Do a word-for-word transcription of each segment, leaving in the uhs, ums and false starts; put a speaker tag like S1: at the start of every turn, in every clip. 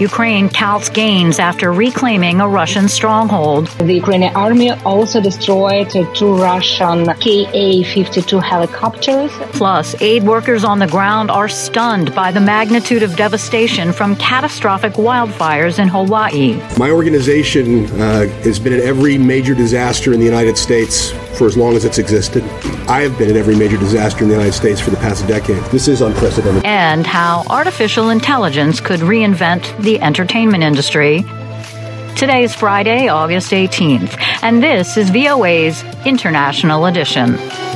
S1: Ukraine touts gains after reclaiming a Russian stronghold.
S2: The Ukrainian army also destroyed two Russian K A fifty-two helicopters.
S1: Plus, aid workers on the ground are stunned by the magnitude of devastation from catastrophic wildfires in Hawaii.
S3: My organization uh, has been in every major disaster in the United States for as long as it's existed. I have been in every major disaster in the United States for the past decade. This is unprecedented.
S1: And how artificial intelligence could reinvent the entertainment industry. Today is Friday, August eighteenth, and this is V O A's International Edition.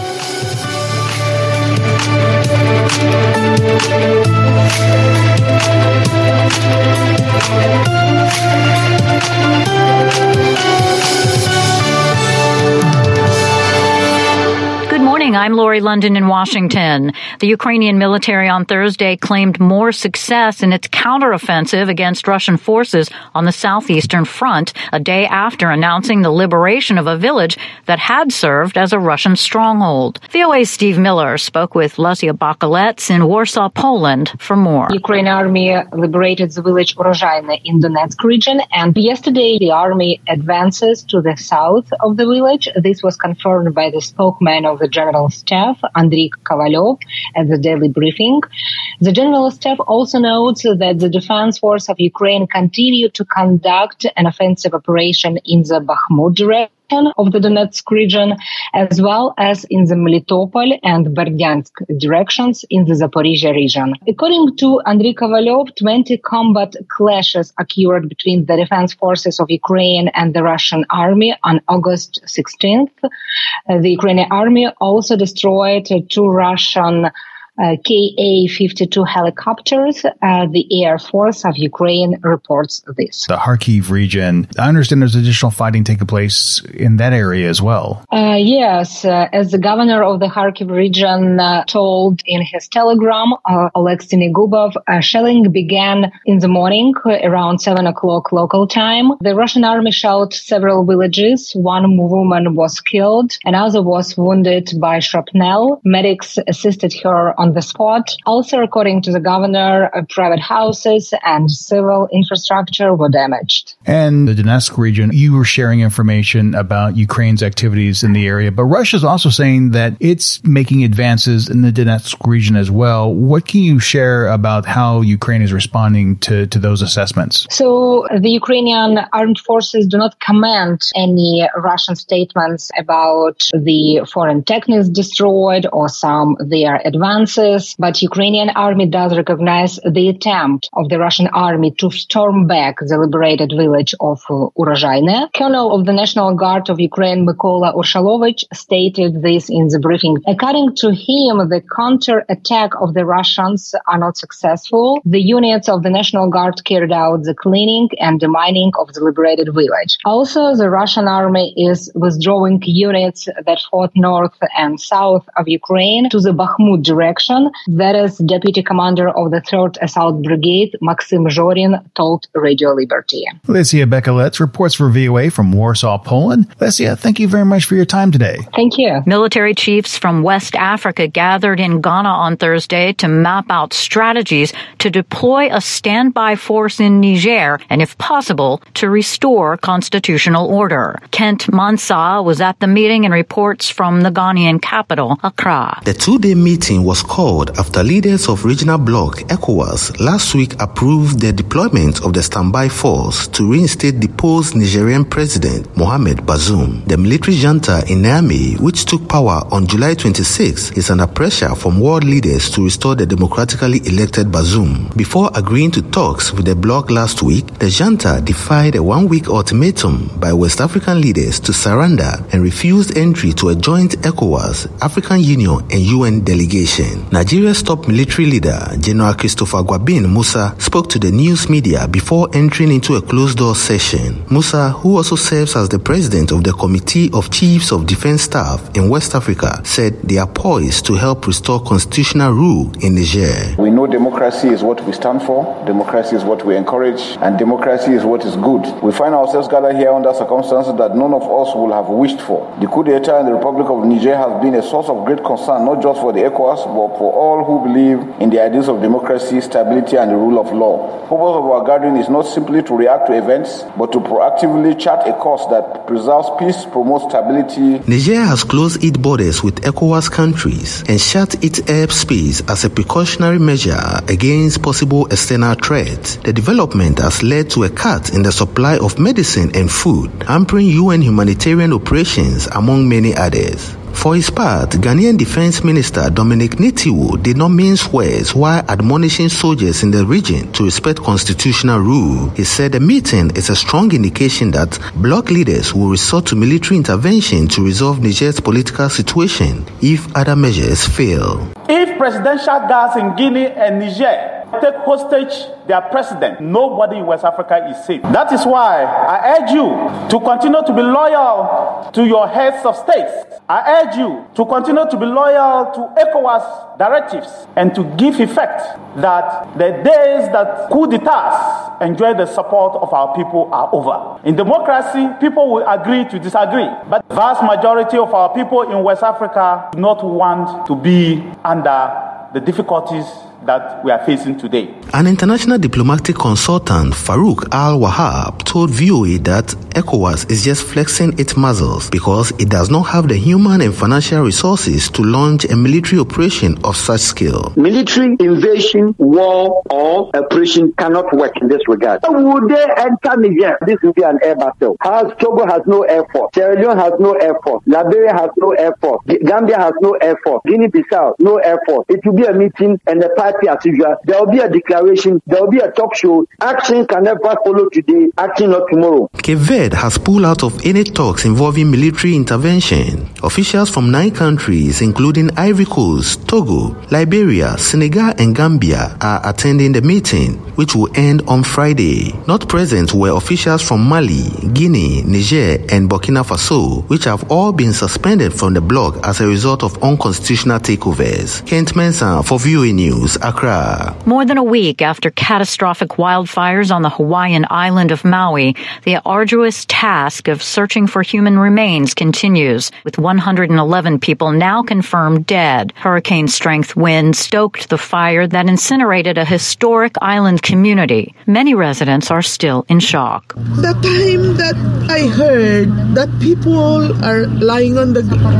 S1: Good morning. I'm Lori London in Washington. The Ukrainian military on Thursday claimed more success in its counteroffensive against Russian forces on the southeastern front, a day after announcing the liberation of a village that had served as a Russian stronghold. V O A's Steve Miller spoke with Lesia Bakalets in Warsaw, Poland, for more.
S2: The Ukrainian army liberated the village Urozhaine in Donetsk region, and yesterday the army advances to the south of the village. This was confirmed by the spokesman of the General Staff, Andriy Kovalyov, at the daily briefing. The General Staff also notes that the Defense Force of Ukraine continue to conduct an offensive operation in the Bakhmut direction of the Donetsk region, as well as in the Melitopol and Berdyansk directions in the Zaporizhia region. According to Andriy Kovalyov, twenty combat clashes occurred between the defense forces of Ukraine and the Russian army on August sixteenth. Uh, the Ukrainian army also destroyed uh, two Russian Uh, K A fifty-two helicopters. Uh, the Air Force of Ukraine reports this.
S4: The Kharkiv region, I understand there's additional fighting taking place in that area as well.
S2: Uh, yes, uh, as the governor of the Kharkiv region uh, told in his telegram, uh, Alexei Negubov, uh, shelling began in the morning uh, around seven o'clock local time. The Russian army shelled several villages. One woman was killed, another was wounded by shrapnel. Medics assisted her on on the spot. Also, according to the governor, uh, private houses and civil infrastructure were damaged.
S4: And the Donetsk region, you were sharing information about Ukraine's activities in the area, but Russia is also saying that it's making advances in the Donetsk region as well. What can you share about how Ukraine is responding to, to those assessments?
S2: So the Ukrainian armed forces do not comment any Russian statements about the foreign techniques destroyed or some their advances. But Ukrainian army does recognize the attempt of the Russian army to storm back the liberated village of uh, Urozhaine. Colonel of the National Guard of Ukraine, Mykola Urshalovich, stated this in the briefing. According to him, the counter-attack of the Russians are not successful. The units of the National Guard carried out the cleaning and demining of the liberated village. Also, the Russian army is withdrawing units that fought north and south of Ukraine to the Bakhmut direction. That is Deputy Commander of the third Assault Brigade, Maxim Zhorin, told Radio Liberty.
S4: Lesia Bakalets reports for V O A from Warsaw, Poland. Lesia, thank you very much for your time today.
S2: Thank you.
S1: Military chiefs from West Africa gathered in Ghana on Thursday to map out strategies to deploy a standby force in Niger and, if possible, to restore constitutional order. Kent Mansa was at the meeting and reports from the Ghanaian capital, Accra.
S5: The two-day meeting was called after leaders of regional bloc ECOWAS last week approved the deployment of the standby force to reinstate deposed Nigerian President Mohamed Bazoum. The military junta in Niamey, which took power on July twenty-sixth, is under pressure from world leaders to restore the democratically elected Bazoum. Before agreeing to talks with the bloc last week, the junta defied a one-week ultimatum by West African leaders to surrender and refused entry to a joint ECOWAS, African Union and U N delegation. Nigeria's top military leader, General Christopher Gwabin Musa, spoke to the news media before entering into a closed-door session. Musa, who also serves as the president of the Committee of Chiefs of Defense Staff in West Africa, said they are poised to help restore constitutional rule in Niger.
S6: We know democracy is what we stand for, democracy is what we encourage, and democracy is what is good. We find ourselves gathered here under circumstances that none of us will have wished for. The coup d'etat in the Republic of Niger has been a source of great concern, not just for the ECOWAS, but for all who believe in the ideas of democracy, stability, and the rule of law. The purpose of our gathering is not simply to react to events, but to proactively chart a course that preserves peace, promotes stability.
S5: Niger has closed its borders with ECOWAS countries and shut its airspace as a precautionary measure against possible external threats. The development has led to a cut in the supply of medicine and food, hampering U N humanitarian operations, among many others. For his part, Ghanaian Defense Minister Dominic Nitiwo did not mince words while admonishing soldiers in the region to respect constitutional rule. He said the meeting is a strong indication that bloc leaders will resort to military intervention to resolve Niger's political situation if other measures fail.
S7: If presidential guards in Guinea and Niger take hostage their president, nobody in West Africa is safe. That is why I urge you to continue to be loyal to your heads of states. I urge you to continue to be loyal to ECOWAS directives and to give effect that the days that coup d'etats enjoy the support of our people are over. In democracy, people will agree to disagree, but the vast majority of our people in West Africa do not want to be under the difficulties that we are facing today.
S5: An international diplomatic consultant, Farouk Al-Wahab, told V O A that ECOWAS is just flexing its muscles because it does not have the human and financial resources to launch a military operation of such scale.
S8: Military invasion, war, or operation cannot work in this regard. How would they enter Niger? This will be an air battle. Has Togo has no air force. Sierra Leone has no air force. Liberia has no air force. Gambia has no air force. Guinea-Bissau, no air force. It will be a meeting and a party as usual. There will be a declaration. There will be a talk show. Action can never follow today. Action not tomorrow.
S5: Cape Verde has pulled out of any talks involving military intervention. Officials from nine countries, including Ivory Coast, Togo, Liberia, Senegal, and Gambia, are attending the meeting, which will end on Friday. Not present were officials from Mali, Guinea, Niger, and Burkina Faso, which have all been suspended from the bloc as a result of unconstitutional takeovers. Kent Mensah for V O A News, Accra.
S1: More than a week after catastrophic wildfires on the Hawaiian island of Maui, the arduous task of searching for human remains continues, with one hundred eleven people now confirmed dead. Hurricane-strength winds stoked the fire that incinerated a historic island community. Many residents are still in shock.
S9: The time that I heard that people are lying on the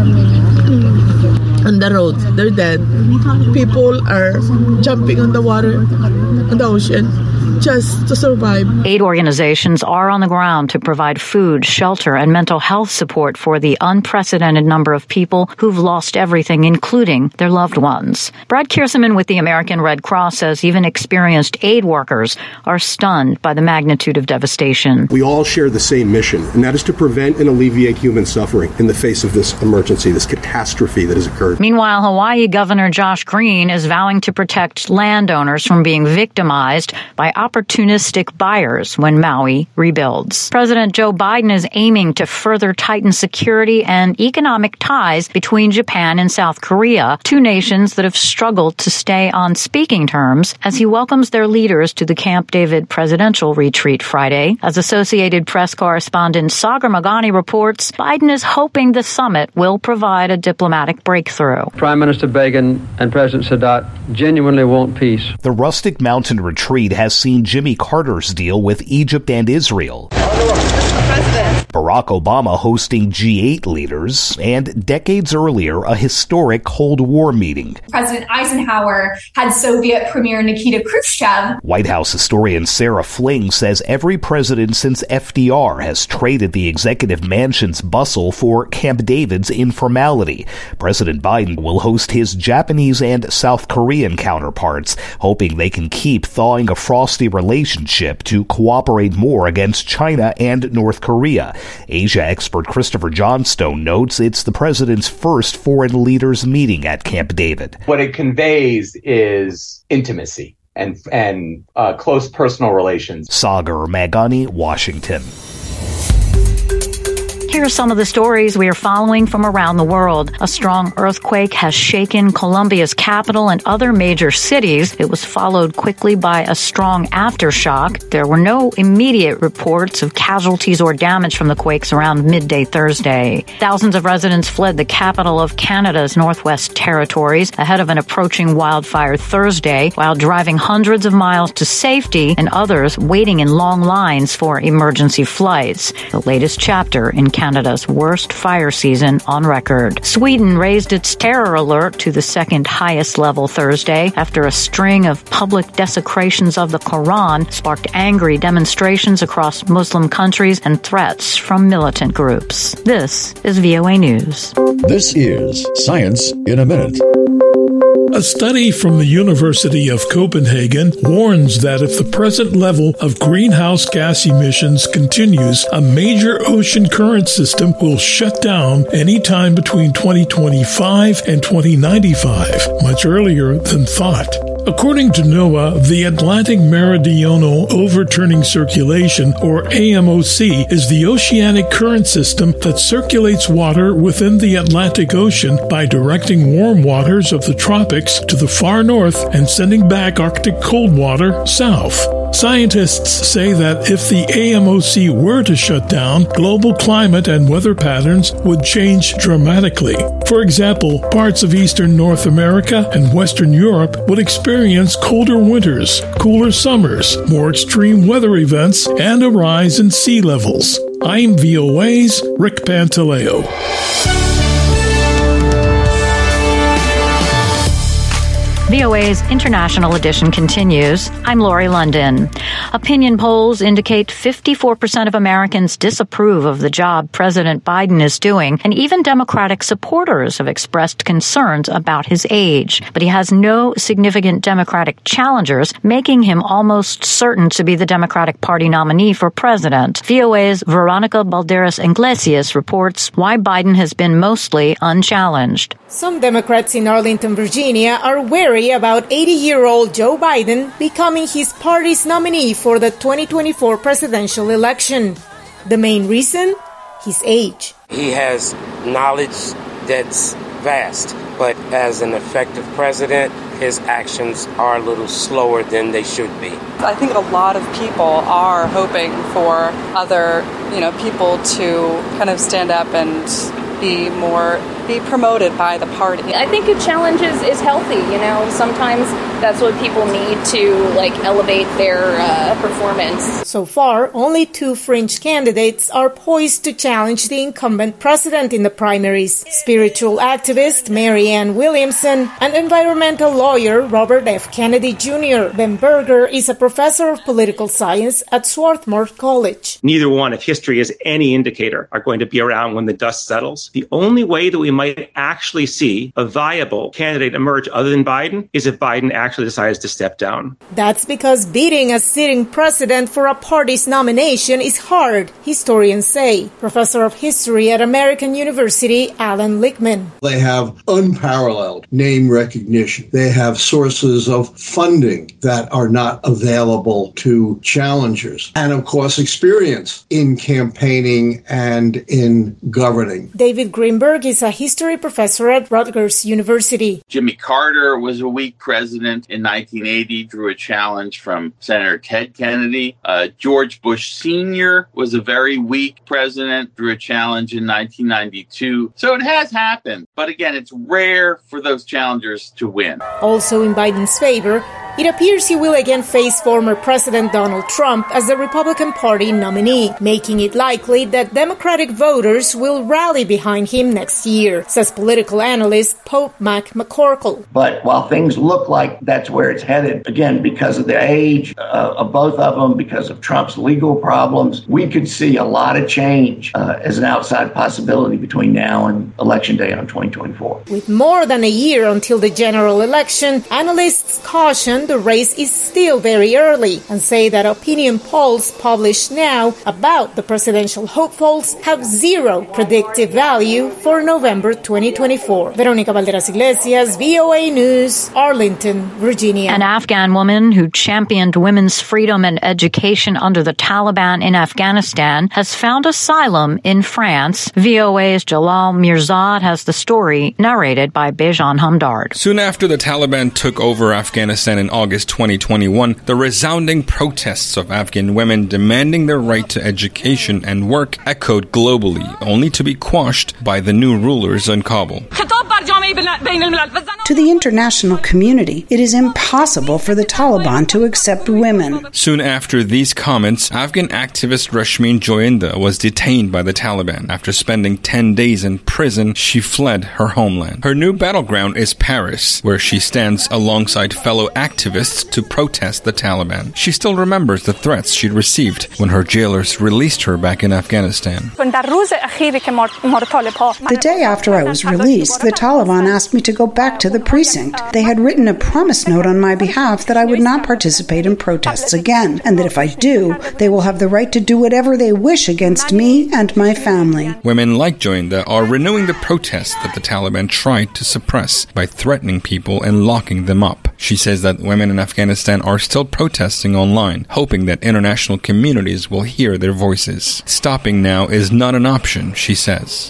S9: on the road, they're dead. People are jumping on the water, on the ocean, just to survive.
S1: Aid organizations are on the ground to provide food, shelter, and mental health support for the unprecedented number of people who've lost everything, including their loved ones. Brad Kierseman with the American Red Cross says even experienced aid workers are stunned by the magnitude of devastation.
S3: We all share the same mission, and that is to prevent and alleviate human suffering in the face of this emergency, this catastrophe that has occurred.
S1: Meanwhile, Hawaii Governor Josh Green is vowing to protect landowners from being victimized by opportunistic buyers when Maui rebuilds. President Joe Biden is aiming to further tighten security and economic ties between Japan and South Korea, two nations that have struggled to stay on speaking terms, as he welcomes their leaders to the Camp David presidential retreat Friday. As Associated Press correspondent Sagar Magani reports, Biden is hoping the summit will provide a diplomatic breakthrough.
S10: Prime Minister Begin and President Sadat genuinely want peace.
S11: The Rustic Mountain Retreat has seen Jimmy Carter's deal with Egypt and Israel, Barack Obama hosting G eight leaders, and decades earlier, a historic Cold War meeting.
S12: President Eisenhower had Soviet Premier Nikita Khrushchev.
S11: White House historian Sarah Fling says every president since F D R has traded the executive mansion's bustle for Camp David's informality. President Biden will host his Japanese and South Korean counterparts, hoping they can keep thawing a frosty relationship to cooperate more against China and North Korea. Asia expert Christopher Johnstone notes it's the president's first foreign leaders meeting at Camp David.
S13: What it conveys is intimacy and and uh, close personal relations.
S11: Sagar Magani, Washington.
S1: Here are some of the stories we are following from around the world. A strong earthquake has shaken Colombia's capital and other major cities. It was followed quickly by a strong aftershock. There were no immediate reports of casualties or damage from the quakes around midday Thursday. Thousands of residents fled the capital of Canada's Northwest Territories ahead of an approaching wildfire Thursday, while driving hundreds of miles to safety and others waiting in long lines for emergency flights. The latest chapter in Canada's worst fire season on record. Sweden raised its terror alert to the second highest level Thursday after a string of public desecrations of the Quran sparked angry demonstrations across Muslim countries and threats from militant groups. This is V O A News.
S14: This is Science in a Minute.
S15: A study from the University of Copenhagen warns that if the present level of greenhouse gas emissions continues, a major ocean current system will shut down anytime between twenty twenty-five and twenty ninety-five, much earlier than thought. According to NOAA, the Atlantic Meridional Overturning Circulation, or A M O C, is the oceanic current system that circulates water within the Atlantic Ocean by directing warm waters of the tropics to the far north and sending back Arctic cold water south. Scientists say that if the A M O C were to shut down, global climate and weather patterns would change dramatically. For example, parts of eastern North America and western Europe would experience colder winters, cooler summers, more extreme weather events, and a rise in sea levels. I'm V O A's Rick Pantaleo.
S1: V O A's International Edition continues. I'm Lori London. Opinion polls indicate fifty-four percent of Americans disapprove of the job President Biden is doing, and even Democratic supporters have expressed concerns about his age. But he has no significant Democratic challengers, making him almost certain to be the Democratic Party nominee for president. V O A's Veronica Balderas Iglesias reports why Biden has been mostly unchallenged.
S16: Some Democrats in Arlington, Virginia are wary about eighty-year-old Joe Biden becoming his party's nominee for the twenty twenty-four presidential election. The main reason? His age.
S17: He has knowledge that's vast, but as an effective president, his actions are a little slower than they should be.
S18: I think a lot of people are hoping for other, you know, people to kind of stand up and be more, be promoted by the party.
S19: I think a challenge is, is healthy, you know. Sometimes that's what people need to, like, elevate their uh, performance.
S16: So far, only two fringe candidates are poised to challenge the incumbent president in the primaries. Spiritual activist Marianne Williamson and environmental lawyer Robert F. Kennedy Junior Ben Berger is a professor of political science at Swarthmore College.
S20: Neither one, if history is any indicator, are going to be around when the dust settles. The only way that we might actually see a viable candidate emerge other than Biden is if Biden actually decides to step down.
S16: That's because beating a sitting president for a party's nomination is hard, historians say. Professor of history at American University, Alan Lichtman.
S21: They have unparalleled name recognition. They have sources of funding that are not available to challengers. And of course, experience in campaigning and in governing.
S16: David Greenberg is a history professor at Rutgers University.
S22: Jimmy Carter was a weak president in nineteen eighty, drew a challenge from Senator Ted Kennedy. Uh, George Bush Senior was a very weak president, drew a challenge in nineteen ninety-two. So it has happened. But again, it's rare for those challengers to win.
S16: Also in Biden's favor, it appears he will again face former President Donald Trump as the Republican Party nominee, making it likely that Democratic voters will rally behind him next year, says political analyst Pope Mac McCorkle.
S23: But while things look like that's where it's headed, again, because of the age uh, of both of them, because of Trump's legal problems, we could see a lot of change uh, as an outside possibility between now and Election Day on twenty twenty-four.
S16: With more than a year until the general election, analysts caution mention the race is still very early and say that opinion polls published now about the presidential hopefuls have zero predictive value for November twenty twenty-four. Veronica Valderas Iglesias, V O A News, Arlington, Virginia.
S1: An Afghan woman who championed women's freedom and education under the Taliban in Afghanistan has found asylum in France. V O A's Jalal Mirzad has the story, narrated by Bejan Hamdard.
S2: Soon after the Taliban took over Afghanistan in August twenty twenty-one, the resounding protests of Afghan women demanding their right to education and work echoed globally, only to be quashed by the new rulers in Kabul.
S4: To the international community, it is impossible for the Taliban to accept women.
S2: Soon after these comments, Afghan activist Rashmin Joinda was detained by the Taliban. After spending ten days in prison, she fled her homeland. Her new battleground is Paris, where she stands alongside fellow activists to protest the Taliban. She still remembers the threats she'd received when her jailers released her back in Afghanistan.
S4: The day after I was released, the Taliban asked me to go back to the precinct. They had written a promise note on my behalf that I would not participate in protests again, and that if I do, they will have the right to do whatever they wish against me and my family.
S2: Women like Joinda are renewing the protests that the Taliban tried to suppress by threatening people and locking them up. She says that women in Afghanistan are still protesting online, hoping that international communities will hear their voices. Stopping now is not an option, she says.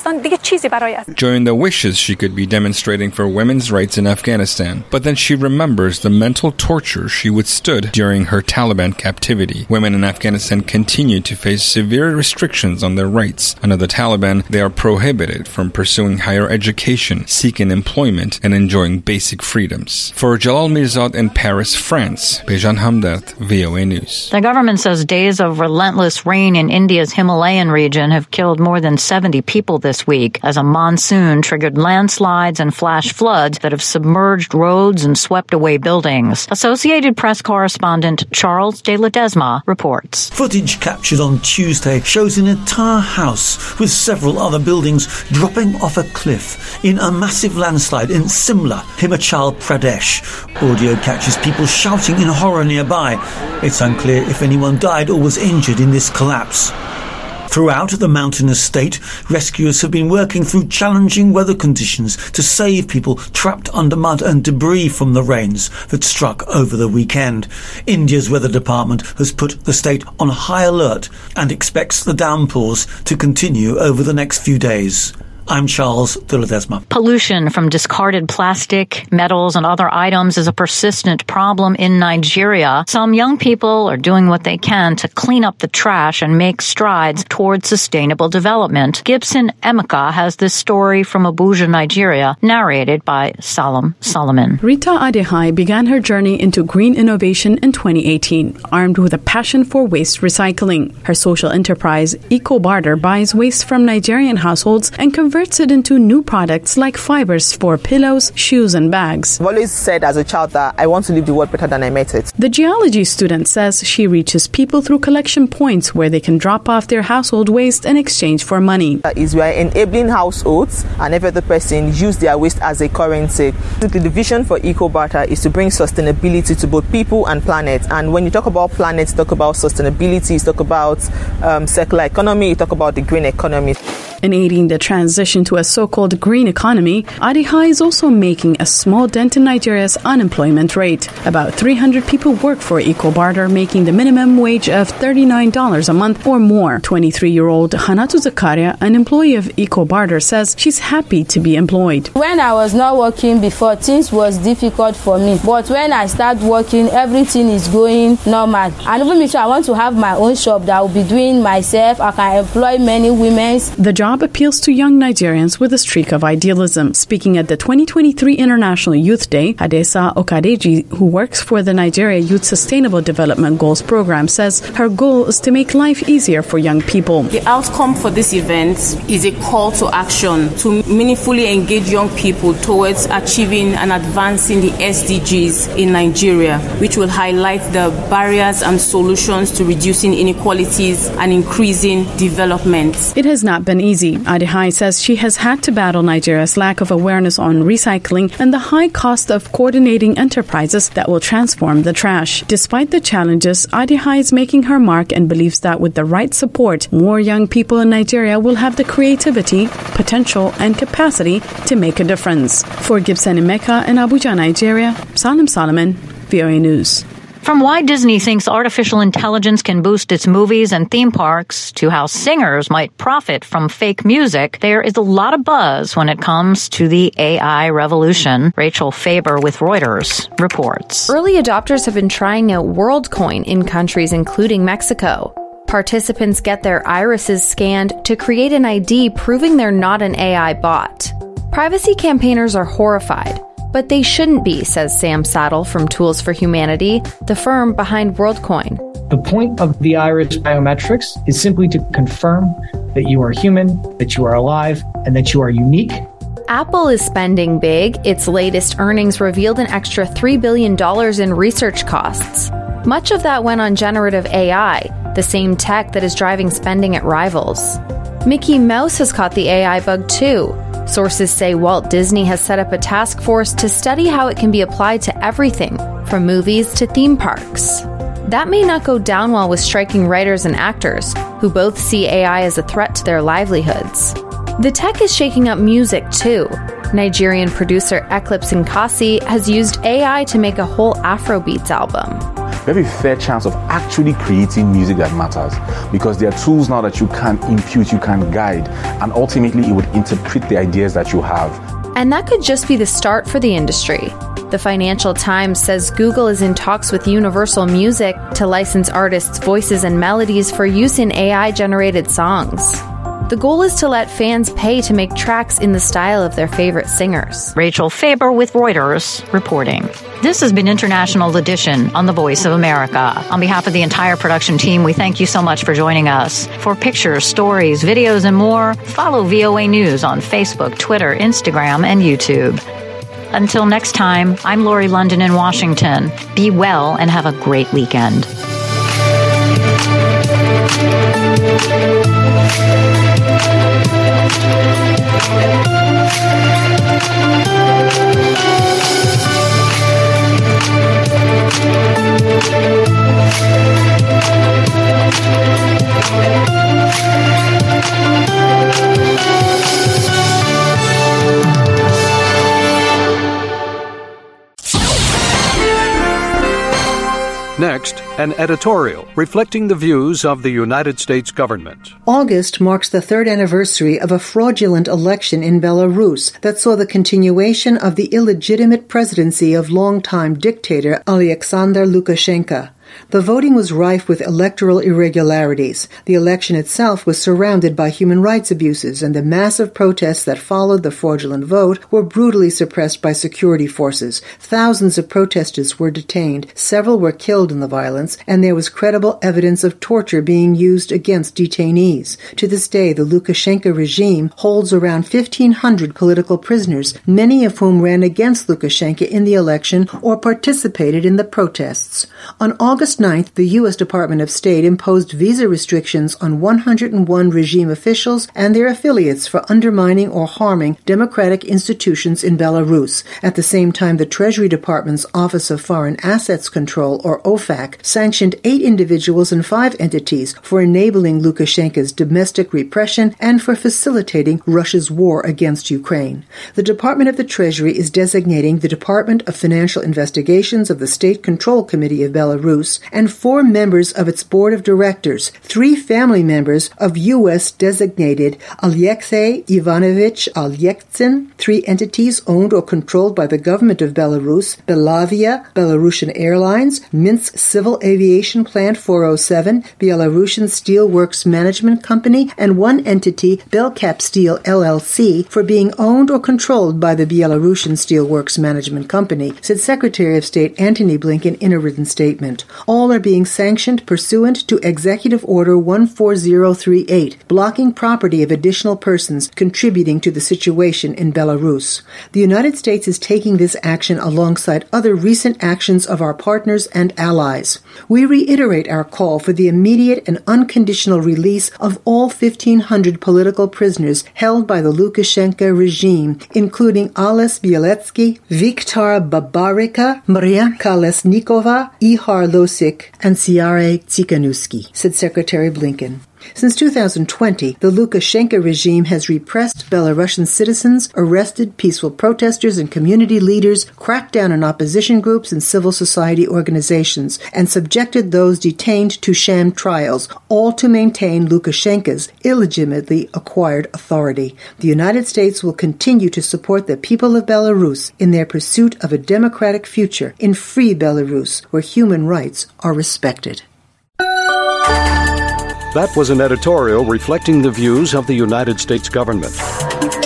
S2: Joinda wishes she could be demonstrating for women's rights in Afghanistan, but then she remembers the mental torture she withstood during her Taliban captivity. Women in Afghanistan continue to face severe restrictions on their rights. Under the Taliban, they are prohibited from pursuing higher education, seeking employment, and enjoying basic freedoms. For Jalal Mirzad in Paris, France, Bejan Hamdard, V O A News.
S1: The government says days of relentless rain in India's Himalayan region have killed more than seventy people this week as a monsoon triggered landslides and flash floods that have submerged roads and swept away buildings. Associated Press correspondent Charles de Ledesma reports.
S6: Footage captured on Tuesday shows an entire house with several other buildings dropping off a cliff in a massive landslide in Simla, Himachal Pradesh. Audio catches people shouting in horror nearby. It's unclear if anyone died or was injured in this collapse. Throughout the mountainous state, rescuers have been working through challenging weather conditions to save people trapped under mud and debris from the rains that struck over the weekend. India's weather department has put the state on high alert and expects the downpours to continue over the next few days. I'm Charles de Ledesma.
S1: Pollution from discarded plastic, metals, and other items is a persistent problem in Nigeria. Some young people are doing what they can to clean up the trash and make strides towards sustainable development. Gibson Emeka has this story from Abuja, Nigeria, narrated by Salam Solomon.
S24: Rita Adehai began her journey into green innovation in twenty eighteen, armed with a passion for waste recycling. Her social enterprise, EcoBarter, buys waste from Nigerian households and converts it into new products like fibers for pillows, shoes, and bags.
S25: I've always said as a child that I want to leave the world better than I met it.
S24: The geology student says she reaches people through collection points where they can drop off their household waste in exchange for money.
S25: That is, we are enabling households and every other person use their waste as a currency. The vision for EcoBarter is to bring sustainability to both people and planet. And when you talk about planet, you talk about sustainability, you talk about um, circular economy, you talk about the green economy.
S24: In aiding the transition to a so-called green economy, Adehai is also making a small dent in Nigeria's unemployment rate. About three hundred people work for EcoBarter, making the minimum wage of thirty-nine dollars a month or more. twenty-three-year-old Hanatu Zakaria, an employee of EcoBarter, says she's happy to be employed.
S26: When I was not working before, things was difficult for me. But when I start working, everything is going normal. And even me too, I want to have my own shop that I will be doing myself. I can employ many women.
S24: The job appeals to young Nigerians with a streak of idealism. Speaking at the twenty twenty-three International Youth Day, Adesa Okadeji, who works for the Nigeria Youth Sustainable Development Goals program, says her goal is to make life easier for young people.
S27: The outcome for this event is a call to action to meaningfully engage young people towards achieving and advancing the S D Gs in Nigeria, which will highlight the barriers and solutions to reducing inequalities and increasing development.
S24: It has not been easy. Adehai says she has had to battle Nigeria's lack of awareness on recycling and the high cost of coordinating enterprises that will transform the trash. Despite the challenges, Adihai is making her mark and believes that with the right support, more young people in Nigeria will have the creativity, potential, and capacity to make a difference. For Gibson Emeka in Abuja, Nigeria, Salim Solomon, V O A News.
S1: From why Disney thinks artificial intelligence can boost its movies and theme parks to how singers might profit from fake music, there is a lot of buzz when it comes to the A I revolution. Rachel Faber with Reuters reports.
S3: Early adopters have been trying out WorldCoin in countries including Mexico. Participants get their irises scanned to create an I D proving they're not an A I bot. Privacy campaigners are horrified. But they shouldn't be, says Sam Saddle from Tools for Humanity, the firm behind WorldCoin.
S5: The point of the iris biometrics is simply to confirm that you are human, that you are alive, and that you are unique.
S3: Apple is spending big. Its latest earnings revealed an extra three billion dollars in research costs. Much of that went on generative A I, the same tech that is driving spending at rivals. Mickey Mouse has caught the A I bug too. Sources say Walt Disney has set up a task force to study how it can be applied to everything, from movies to theme parks. That may not go down well with striking writers and actors, who both see A I as a threat to their livelihoods. The tech is shaking up music too. Nigerian producer Eclipse Nkasi has used A I to make a whole Afrobeats album.
S7: We have a fair chance of actually creating music that matters, because there are tools now that you can impute, you can guide, and ultimately it would interpret the ideas that you have.
S3: And that could just be the start for the industry. The Financial Times says Google is in talks with Universal Music to license artists' voices and melodies for use in A I-generated songs. The goal is to let fans pay to make tracks in the style of their favorite singers.
S1: Rachel Faber with Reuters reporting. This has been International Edition on the Voice of America. On behalf of the entire production team, we thank you so much for joining us. For pictures, stories, videos, and more, follow V O A News on Facebook, Twitter, Instagram, and YouTube. Until next time, I'm Lori London in Washington. Be well and have a great weekend.
S8: Next, an editorial reflecting the views of the United States government.
S9: August marks the third anniversary of a fraudulent election in Belarus that saw the continuation of the illegitimate presidency of longtime dictator Alexander Lukashenko. The voting was rife with electoral irregularities. The election itself was surrounded by human rights abuses, and the massive protests that followed the fraudulent vote were brutally suppressed by security forces. Thousands of protesters were detained, several were killed in the violence, and there was credible evidence of torture being used against detainees. To this day, the Lukashenko regime holds around fifteen hundred political prisoners, many of whom ran against Lukashenko in the election or participated in the protests. On August ninth, the U S Department of State imposed visa restrictions on one hundred one regime officials and their affiliates for undermining or harming democratic institutions in Belarus. At the same time, the Treasury Department's Office of Foreign Assets Control, or OFAC, sanctioned eight individuals and five entities for enabling Lukashenko's domestic repression and for facilitating Russia's war against Ukraine. The Department of the Treasury is designating the Department of Financial Investigations of the State Control Committee of Belarus and four members of its board of directors, three family members of U S-designated Alexei Ivanovich Aleksin, three entities owned or controlled by the government of Belarus, Belavia, Belarusian Airlines, Minsk Civil Aviation Plant four oh seven, Belarusian Steelworks Management Company, and one entity, Belkap Steel L L C, for being owned or controlled by the Belarusian Steelworks Management Company, said Secretary of State Antony Blinken in a written statement. All are being sanctioned pursuant to Executive Order one four zero three eight, blocking property of additional persons contributing to the situation in Belarus. The United States is taking this action alongside other recent actions of our partners and allies. We reiterate our call for the immediate and unconditional release of all fifteen hundred political prisoners held by the Lukashenko regime, including Ales Bialetsky, Viktor Babarika, Maria Kolesnikova, Ihar Losik, and Siare Tsikhanouski, said Secretary Blinken. Since two thousand twenty, the Lukashenko regime has repressed Belarusian citizens, arrested peaceful protesters and community leaders, cracked down on opposition groups and civil society organizations, and subjected those detained to sham trials, all to maintain Lukashenko's illegitimately acquired authority. The United States will continue to support the people of Belarus in their pursuit of a democratic future in free Belarus, where human rights are respected.
S8: That was an editorial reflecting the views of the United States government.